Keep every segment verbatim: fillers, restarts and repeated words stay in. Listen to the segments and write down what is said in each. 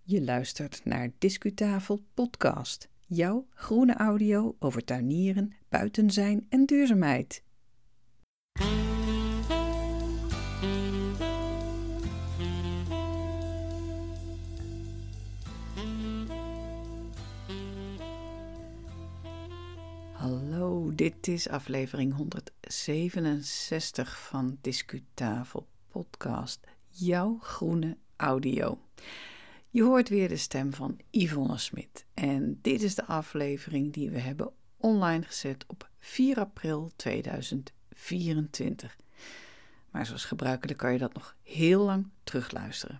Je luistert naar Discutafel podcast, jouw groene audio over tuinieren, buiten zijn en duurzaamheid. Hallo, dit is aflevering honderdzevenenzestig van Discutafel podcast, jouw groene audio. Je hoort weer de stem van Yvonne Smit en dit is de aflevering die we hebben online gezet op vier april tweeduizend vierentwintig. Maar zoals gebruikelijk kan je dat nog heel lang terugluisteren.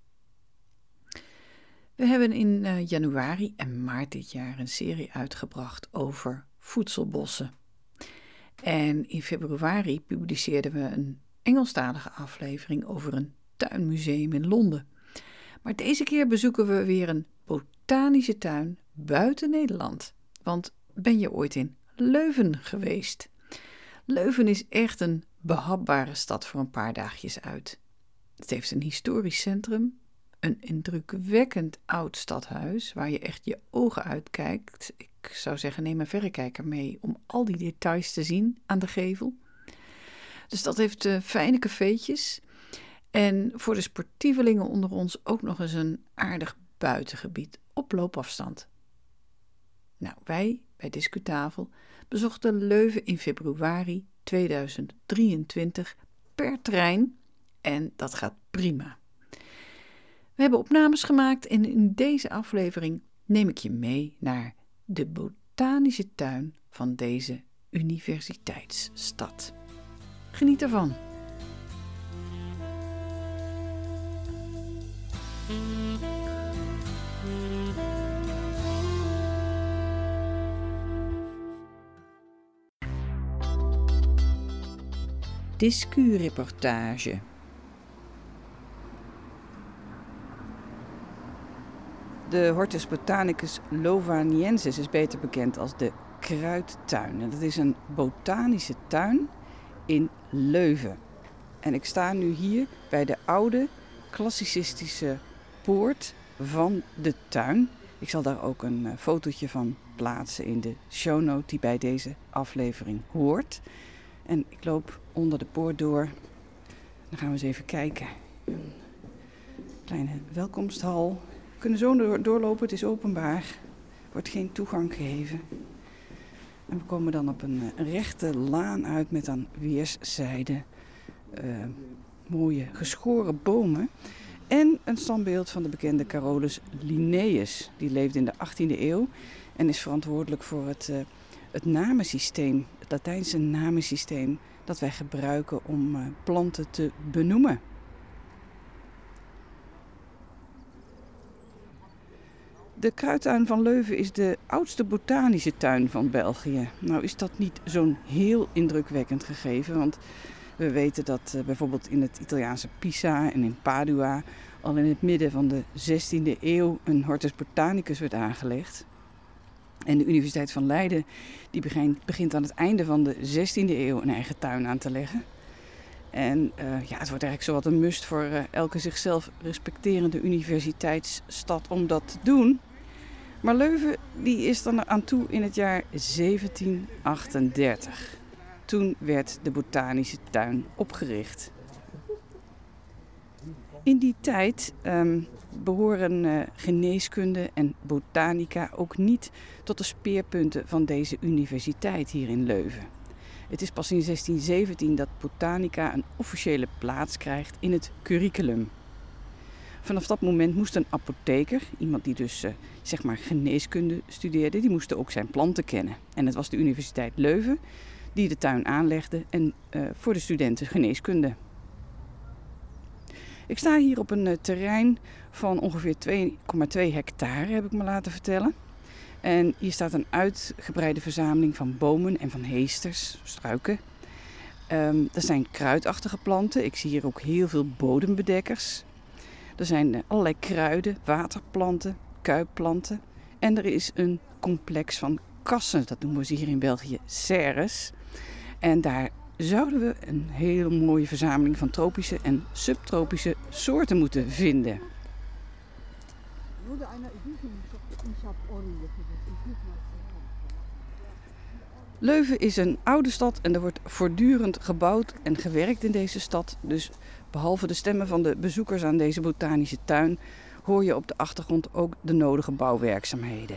We hebben in uh, januari en maart dit jaar een serie uitgebracht over voedselbossen. En in februari publiceerden we een Engelstalige aflevering over een tuinmuseum in Londen. Maar deze keer bezoeken we weer een botanische tuin buiten Nederland. Want ben je ooit in Leuven geweest? Leuven is echt een behapbare stad voor een paar dagjes uit. Het heeft een historisch centrum, een indrukwekkend oud stadhuis waar je echt je ogen uitkijkt. Ik zou zeggen, neem een verrekijker mee om al die details te zien aan de gevel. De stad heeft uh, fijne cafeetjes. En voor de sportievelingen onder ons ook nog eens een aardig buitengebied op loopafstand. Nou, wij bij Discutafel bezochten Leuven in februari tweeduizend drieëntwintig per trein en dat gaat prima. We hebben opnames gemaakt en in deze aflevering neem ik je mee naar de botanische tuin van deze universiteitsstad. Geniet ervan! Discu-reportage. De Hortus botanicus lovaniensis is beter bekend als de kruidtuin. En dat is een botanische tuin in Leuven. En ik sta nu hier bij de oude klassicistische poort van de tuin. Ik zal daar ook een uh, fotootje van plaatsen in de shownote die bij deze aflevering hoort. En ik loop onder de poort door. Dan gaan we eens even kijken. Een kleine welkomsthal. We kunnen zo door, doorlopen, het is openbaar. Er wordt geen toegang gegeven. En we komen dan op een, een rechte laan uit met aan weerszijden uh, mooie geschoren bomen. En een standbeeld van de bekende Carolus Linnaeus. Die leefde in de achttiende eeuw en is verantwoordelijk voor het, uh, het namensysteem, het Latijnse namensysteem dat wij gebruiken om uh, planten te benoemen. De kruidtuin van Leuven is de oudste botanische tuin van België. Nou is dat niet zo'n heel indrukwekkend gegeven, want we weten dat uh, bijvoorbeeld in het Italiaanse Pisa en in Padua al in het midden van de zestiende eeuw een Hortus botanicus werd aangelegd. En de Universiteit van Leiden die begint, begint aan het einde van de zestiende eeuw een eigen tuin aan te leggen. En uh, ja, het wordt eigenlijk zowat een must voor uh, elke zichzelf respecterende universiteitsstad om dat te doen. Maar Leuven die is dan aan toe in het jaar zeventien achtendertig. Toen werd de botanische tuin opgericht. In die tijd um, behoren uh, geneeskunde en botanica ook niet tot de speerpunten van deze universiteit hier in Leuven. Het is pas in zestien zeventien dat botanica een officiële plaats krijgt in het curriculum. Vanaf dat moment moest een apotheker, iemand die dus uh, zeg maar geneeskunde studeerde, die moest ook zijn planten kennen. En het was de Universiteit Leuven die de tuin aanlegde en uh, voor de studenten geneeskunde. Ik sta hier op een uh, terrein van ongeveer twee komma twee hectare, heb ik me laten vertellen. En hier staat een uitgebreide verzameling van bomen en van heesters, struiken. Um, er zijn kruidachtige planten. Ik zie hier ook heel veel bodembedekkers. Er zijn uh, allerlei kruiden, waterplanten, kuipplanten. En er is een complex van kassen, dat noemen ze hier in België serres. En daar zouden we een hele mooie verzameling van tropische en subtropische soorten moeten vinden. Leuven is een oude stad en er wordt voortdurend gebouwd en gewerkt in deze stad. Dus behalve de stemmen van de bezoekers aan deze botanische tuin hoor je op de achtergrond ook de nodige bouwwerkzaamheden.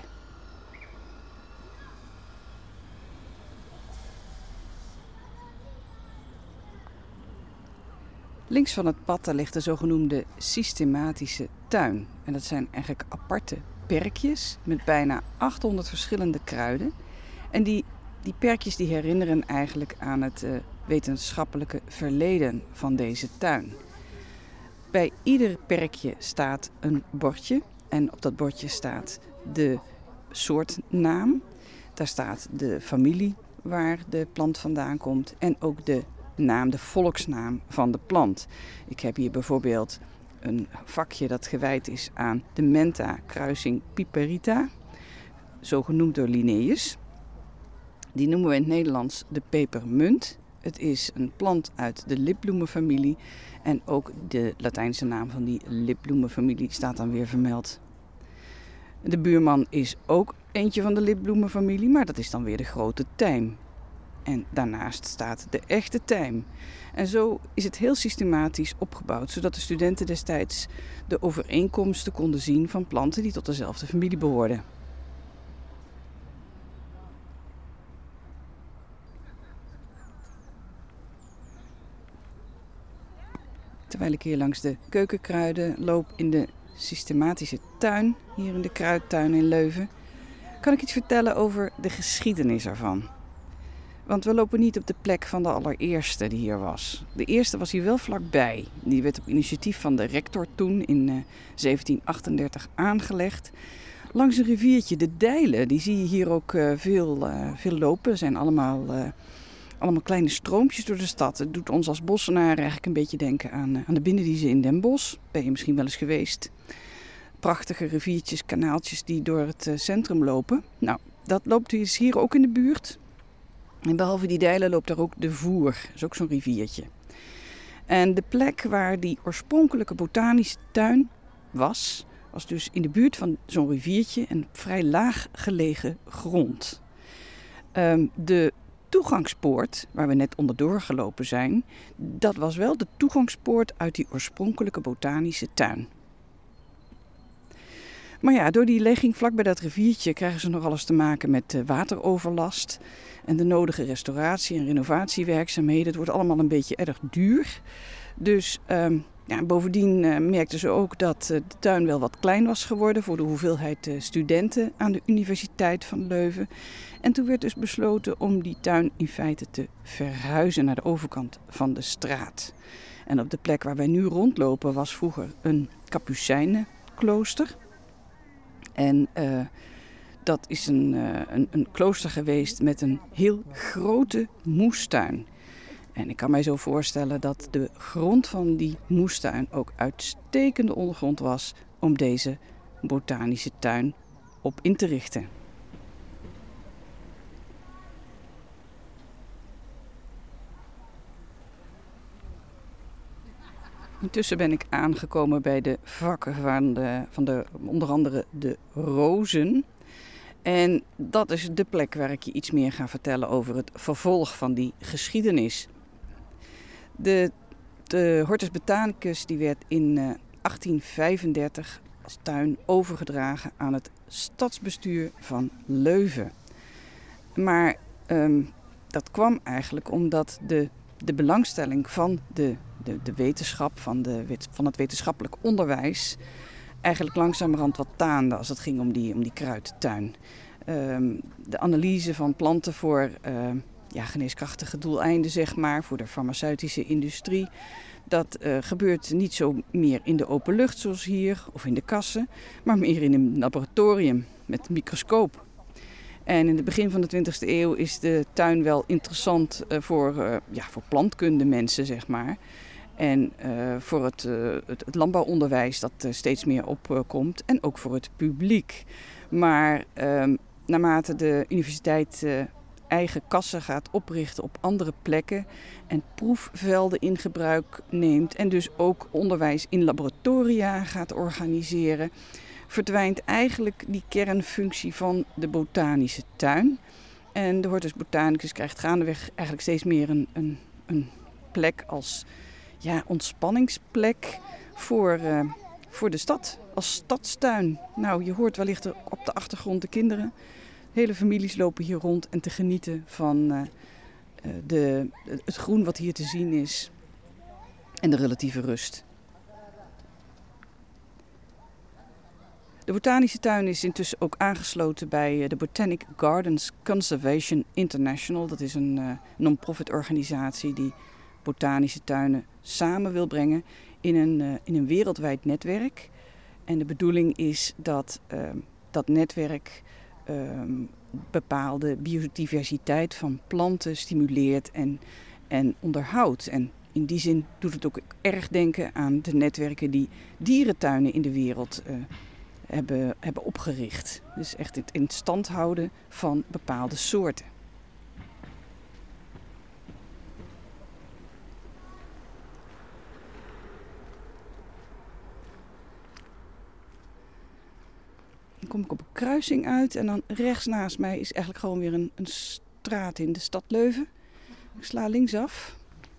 Links van het pad daar ligt de zogenoemde systematische tuin. En dat zijn eigenlijk aparte perkjes met bijna achthonderd verschillende kruiden. En die, die perkjes die herinneren eigenlijk aan het uh, wetenschappelijke verleden van deze tuin. Bij ieder perkje staat een bordje en op dat bordje staat de soortnaam. Daar staat de familie waar de plant vandaan komt en ook de naam, de volksnaam van de plant. Ik heb hier bijvoorbeeld een vakje dat gewijd is aan de Mentha kruising piperita, zo genoemd door Linnaeus. Die noemen we in het Nederlands de pepermunt. Het is een plant uit de lipbloemenfamilie en ook de Latijnse naam van die lipbloemenfamilie staat dan weer vermeld. De buurman is ook eentje van de lipbloemenfamilie, maar dat is dan weer de grote tijm. En daarnaast staat de echte tijm. En zo is het heel systematisch opgebouwd, zodat de studenten destijds de overeenkomsten konden zien van planten die tot dezelfde familie behoorden. Terwijl ik hier langs de keukenkruiden loop in de systematische tuin, hier in de kruidtuin in Leuven, kan ik iets vertellen over de geschiedenis ervan. Want we lopen niet op de plek van de allereerste die hier was. De eerste was hier wel vlakbij. Die werd op initiatief van de rector toen in uh, zeventien achtendertig aangelegd. Langs een riviertje, de Dijlen, die zie je hier ook uh, veel, uh, veel lopen. Er zijn allemaal, uh, allemaal kleine stroompjes door de stad. Het doet ons als Bossenaar eigenlijk een beetje denken aan, uh, aan de Binnendiezen in Den Bosch. Ben je misschien wel eens geweest. Prachtige riviertjes, kanaaltjes die door het uh, centrum lopen. Nou, dat loopt dus hier ook in de buurt. En behalve die Dijlen loopt daar ook de Voer, dat is ook zo'n riviertje. En de plek waar die oorspronkelijke botanische tuin was, was dus in de buurt van zo'n riviertje en op vrij laag gelegen grond. Um, de toegangspoort, waar we net onderdoor gelopen zijn, dat was wel de toegangspoort uit die oorspronkelijke botanische tuin. Maar ja, door die ligging vlak bij dat riviertje krijgen ze nog alles te maken met wateroverlast en de nodige restauratie- en renovatiewerkzaamheden. Het wordt allemaal een beetje erg duur. Dus um, ja, bovendien uh, merkten ze ook dat uh, de tuin wel wat klein was geworden voor de hoeveelheid uh, studenten aan de Universiteit van Leuven. En toen werd dus besloten om die tuin in feite te verhuizen naar de overkant van de straat. En op de plek waar wij nu rondlopen was vroeger een Kapucijnenklooster. En uh, dat is een, uh, een, een klooster geweest met een heel grote moestuin. En ik kan mij zo voorstellen dat de grond van die moestuin ook uitstekende ondergrond was om deze botanische tuin op in te richten. Intussen ben ik aangekomen bij de vakken van, de, van de, onder andere de rozen. En dat is de plek waar ik je iets meer ga vertellen over het vervolg van die geschiedenis. De, de Hortus Botanicus die werd in uh, achttien vijfendertig als tuin overgedragen aan het stadsbestuur van Leuven. Maar um, dat kwam eigenlijk omdat de, de belangstelling van de De, de wetenschap, van, de, van het wetenschappelijk onderwijs, eigenlijk langzamerhand wat taande als het ging om die, om die kruidtuin. Um, de analyse van planten voor uh, ja, geneeskrachtige doeleinden, zeg maar, voor de farmaceutische industrie. Dat uh, gebeurt niet zo meer in de open lucht zoals hier of in de kassen, maar meer in een laboratorium met een microscoop. En in het begin van de twintigste eeuw is de tuin wel interessant uh, voor, uh, ja, voor plantkunde mensen, zeg maar. En uh, voor het, uh, het, het landbouwonderwijs dat uh, steeds meer opkomt. Uh, en ook voor het publiek. Maar uh, naarmate de universiteit uh, eigen kassen gaat oprichten op andere plekken. En proefvelden in gebruik neemt. En dus ook onderwijs in laboratoria gaat organiseren. verdwijnt eigenlijk die kernfunctie van de botanische tuin. En de Hortus Botanicus krijgt gaandeweg eigenlijk steeds meer een, een, een plek als ja, ontspanningsplek voor, uh, voor de stad. Als stadstuin. Nou, je hoort wellicht er op de achtergrond de kinderen. Hele families lopen hier rond en te genieten van uh, de, het groen wat hier te zien is. En de relatieve rust. De botanische tuin is intussen ook aangesloten bij de Botanic Gardens Conservation International. Dat is een uh, non-profit organisatie die botanische tuinen samen wil brengen in een, uh, in een wereldwijd netwerk. En de bedoeling is dat uh, dat netwerk uh, bepaalde biodiversiteit van planten stimuleert en, en onderhoudt. En in die zin doet het ook erg denken aan de netwerken die dierentuinen in de wereld uh, hebben, hebben opgericht. Dus echt het in stand houden van bepaalde soorten. Dan kom ik op een kruising uit en dan rechts naast mij is eigenlijk gewoon weer een, een straat in de stad Leuven. Ik sla linksaf.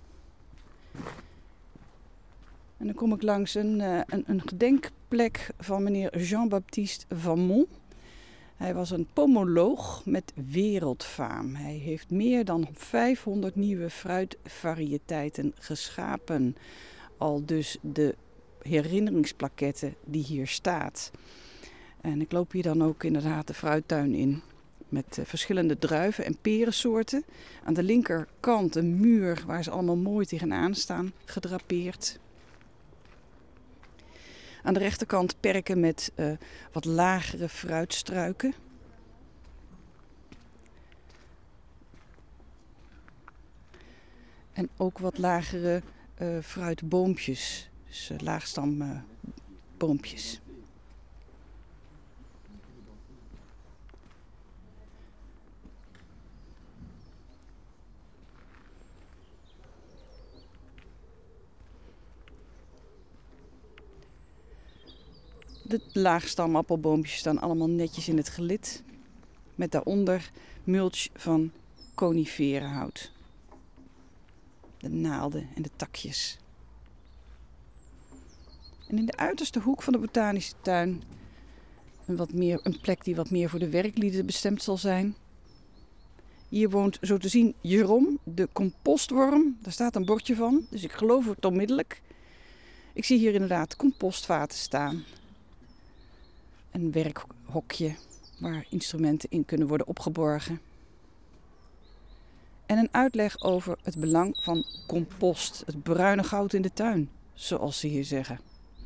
En dan kom ik langs een, een, een gedenkplek van meneer Jean-Baptiste Van Mont. Hij was een pomoloog met wereldfaam. Hij heeft meer dan vijfhonderd nieuwe fruitvariëteiten geschapen. Al dus de herinneringsplaquette die hier staat. En ik loop hier dan ook inderdaad de fruittuin in. Met uh, verschillende druiven en perensoorten. Aan de linkerkant een muur waar ze allemaal mooi tegenaan staan, gedrapeerd. Aan de rechterkant perken met uh, wat lagere fruitstruiken. En ook wat lagere uh, fruitboompjes. Dus uh, laagstammboompjes. Uh, De laagstam-appelboompjes staan allemaal netjes in het gelid. Met daaronder mulch van coniferenhout. De naalden en de takjes. En in de uiterste hoek van de botanische tuin een, wat meer, een plek die wat meer voor de werklieden bestemd zal zijn. Hier woont zo te zien Jeroen, de compostworm. Daar staat een bordje van, dus ik geloof het onmiddellijk. Ik zie hier inderdaad compostvaten staan. Een werkhokje waar instrumenten in kunnen worden opgeborgen. En een uitleg over het belang van compost, het bruine goud in de tuin, zoals ze hier zeggen.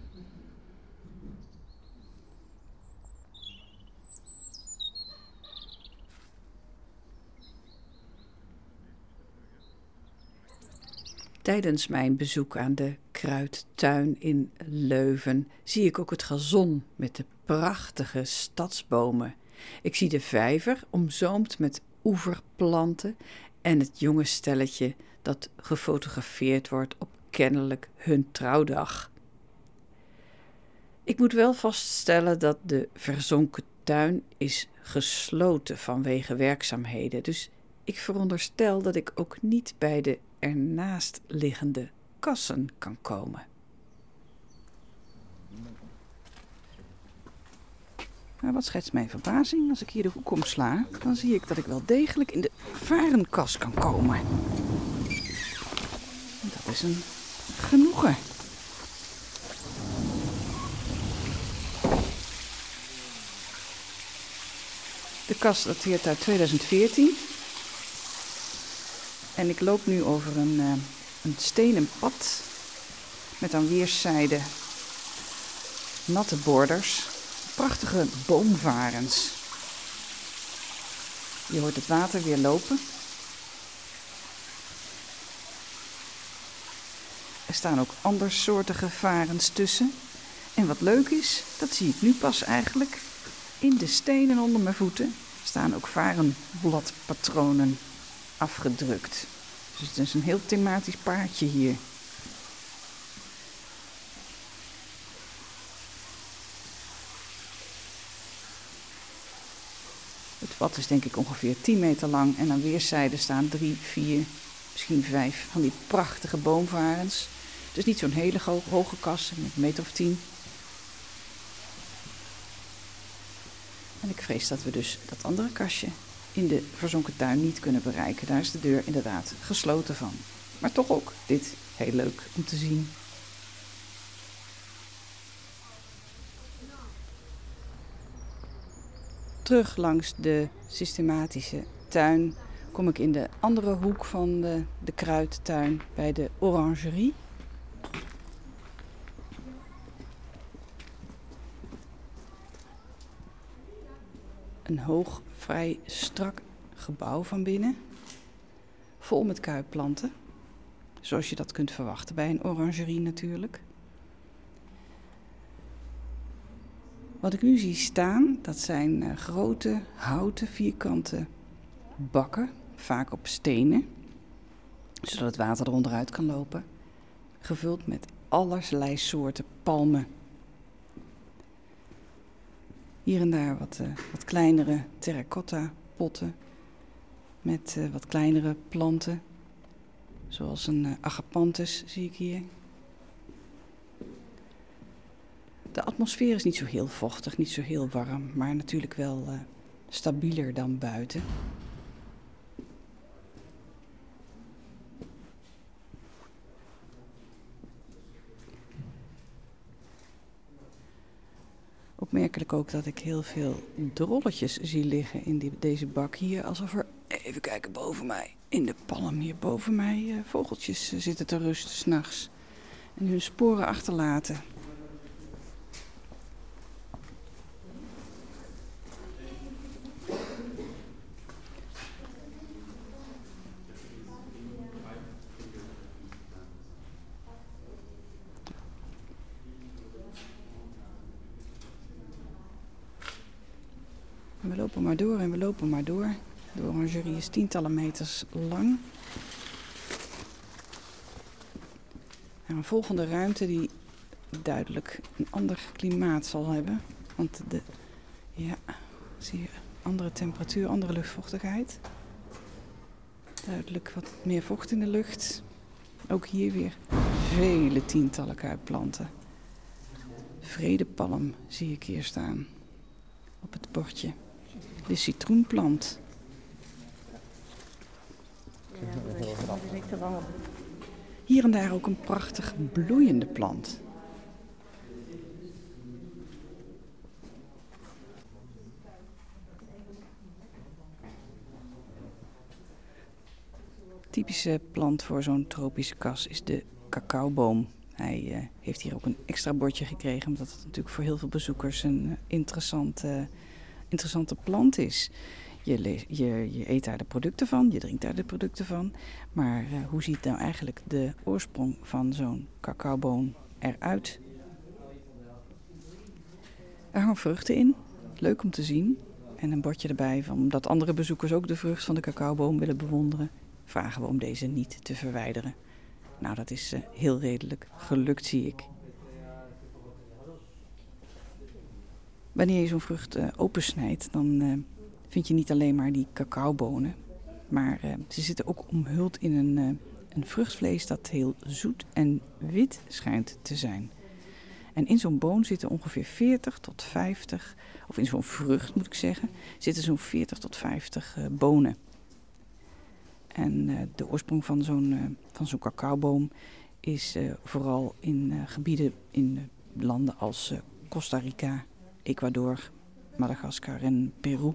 Tijdens mijn bezoek aan de kruidtuin in Leuven zie ik ook het gazon met de prachtige stadsbomen. Ik zie de vijver omzoomd met oeverplanten en het jonge stelletje dat gefotografeerd wordt op kennelijk hun trouwdag. Ik moet wel vaststellen dat de verzonken tuin is gesloten vanwege werkzaamheden, dus ik veronderstel dat ik ook niet bij de ernaast liggende kassen kan komen. Maar wat schetst mijn verbazing? Als ik hier de hoek omsla, dan zie ik dat ik wel degelijk in de varenkas kan komen. Dat is een genoegen. De kas dateert uit tweeduizend veertien. En ik loop nu over een, uh, een stenen pad met aan weerszijden natte borders, prachtige boomvarens. Je hoort het water weer lopen. Er staan ook andersoortige varens tussen. En wat leuk is, dat zie ik nu pas eigenlijk, in de stenen onder mijn voeten staan ook varenbladpatronen afgedrukt. Dus het is een heel thematisch paardje hier. Het pad is denk ik ongeveer tien meter lang en aan weerszijden staan drie, vier, misschien vijf van die prachtige boomvarens. Het is niet zo'n hele ho- hoge kas, een meter of tien. En ik vrees dat we dus dat andere kastje in de verzonken tuin niet kunnen bereiken. Daar is de deur inderdaad gesloten van. Maar toch ook dit heel leuk om te zien. Terug langs de systematische tuin kom ik in de andere hoek van de, de kruidtuin bij de orangerie. Een hoog, vrij strak gebouw van binnen, vol met kuipplanten, zoals je dat kunt verwachten bij een orangerie natuurlijk. Wat ik nu zie staan, dat zijn uh, grote, houten, vierkante bakken, vaak op stenen, zodat het water er onderuit kan lopen, gevuld met allerlei soorten palmen. Hier en daar wat, uh, wat kleinere terracotta potten met uh, wat kleinere planten, zoals een uh, agapanthus zie ik hier. De atmosfeer is niet zo heel vochtig, niet zo heel warm, maar natuurlijk wel uh, stabieler dan buiten. Opmerkelijk ook dat ik heel veel drolletjes zie liggen in die, deze bak hier. Alsof er, even kijken boven mij, in de palm hier boven mij, uh, vogeltjes uh, zitten te rusten 's nachts. En hun sporen achterlaten. We lopen maar door en we lopen maar door. De orangerie is tientallen meters lang. En een volgende ruimte die duidelijk een ander klimaat zal hebben. Want de, ja, zie je, andere temperatuur, andere luchtvochtigheid. Duidelijk wat meer vocht in de lucht. Ook hier weer vele tientallen kuipplanten. Vredepalm zie ik hier staan op het bordje. De citroenplant. Hier en daar ook een prachtig bloeiende plant. Typische plant voor zo'n tropische kas is de cacaoboom. Hij uh, heeft hier ook een extra bordje gekregen, omdat het natuurlijk voor heel veel bezoekers een uh, interessante, interessante plant is. Je, le- je, je eet daar de producten van, je drinkt daar de producten van. Maar uh, hoe ziet nou eigenlijk de oorsprong van zo'n cacaoboom eruit? Er hangen vruchten in, leuk om te zien. En een bordje erbij, van, omdat andere bezoekers ook de vrucht van de cacaoboom willen bewonderen, vragen we om deze niet te verwijderen. Nou, dat is uh, heel redelijk gelukt, zie ik. Wanneer je zo'n vrucht uh, opensnijdt, dan uh, vind je niet alleen maar die cacaobonen. Maar uh, ze zitten ook omhuld in een, uh, een vruchtvlees dat heel zoet en wit schijnt te zijn. En in zo'n boon zitten ongeveer veertig tot vijftig, of in zo'n vrucht moet ik zeggen, zitten zo'n veertig tot vijftig uh, bonen. En uh, de oorsprong van zo'n, uh, van zo'n cacaoboom is uh, vooral in uh, gebieden in uh, landen als uh, Costa Rica, Ecuador, Madagaskar en Peru.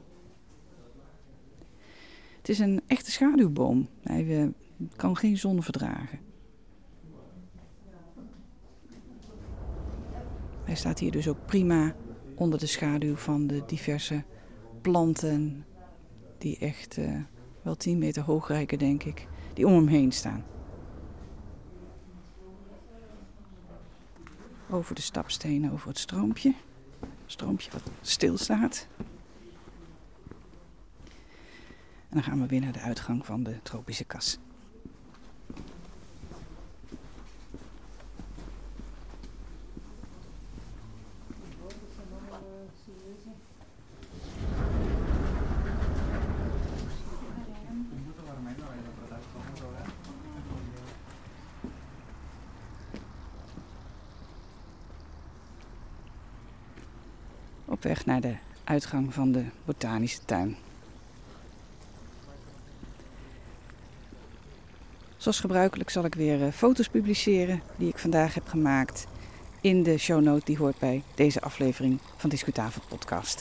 Het is een echte schaduwboom. Hij uh, kan geen zon verdragen. Hij staat hier dus ook prima onder de schaduw van de diverse planten die echt uh, wel tien meter hoog reiken, denk ik, die om hem heen staan. Over de stapstenen, over het stroompje. Stroompje wat stilstaat. En dan gaan we weer naar de uitgang van de tropische kas. op weg naar de uitgang van de botanische tuin. Zoals gebruikelijk zal ik weer uh, foto's publiceren die ik vandaag heb gemaakt in de shownote die hoort bij deze aflevering van Discutafel podcast.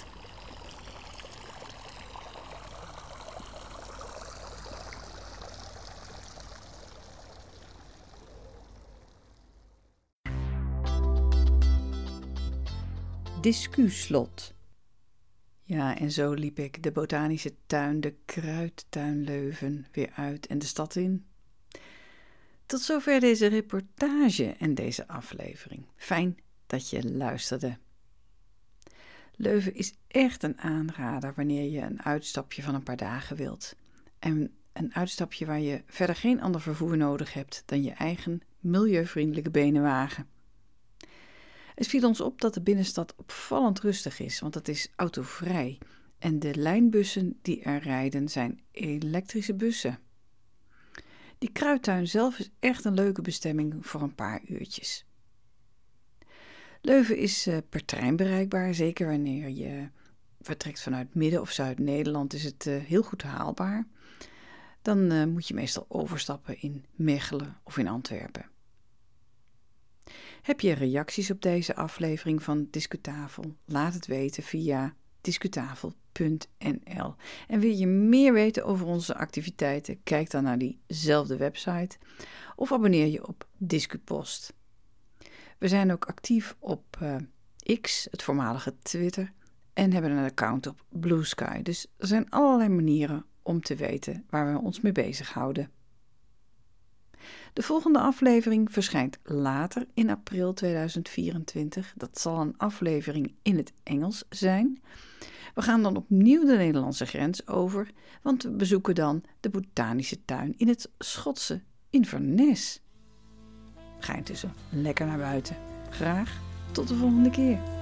Discuslot. Ja, en zo liep ik de botanische tuin, de kruidtuin Leuven, weer uit en de stad in. Tot zover deze reportage en deze aflevering. Fijn dat je luisterde. Leuven is echt een aanrader wanneer je een uitstapje van een paar dagen wilt. En een uitstapje waar je verder geen ander vervoer nodig hebt dan je eigen milieuvriendelijke benenwagen. Het viel ons op dat de binnenstad opvallend rustig is, want het is autovrij. En de lijnbussen die er rijden zijn elektrische bussen. Die kruidtuin zelf is echt een leuke bestemming voor een paar uurtjes. Leuven is uh, per trein bereikbaar, zeker wanneer je vertrekt vanuit Midden- of Zuid-Nederland is het uh, heel goed haalbaar. Dan uh, moet je meestal overstappen in Mechelen of in Antwerpen. Heb je reacties op deze aflevering van Discutafel? Laat het weten via discutafel punt n l. En wil je meer weten over onze activiteiten? Kijk dan naar diezelfde website of abonneer je op DiscuPost. We zijn ook actief op uh, X, het voormalige Twitter, en hebben een account op Blue Sky. Dus er zijn allerlei manieren om te weten waar we ons mee bezighouden. De volgende aflevering verschijnt later in april tweeduizend vierentwintig. Dat zal een aflevering in het Engels zijn. We gaan dan opnieuw de Nederlandse grens over, want we bezoeken dan de botanische tuin in het Schotse Inverness. Ga intussen lekker naar buiten. Graag tot de volgende keer.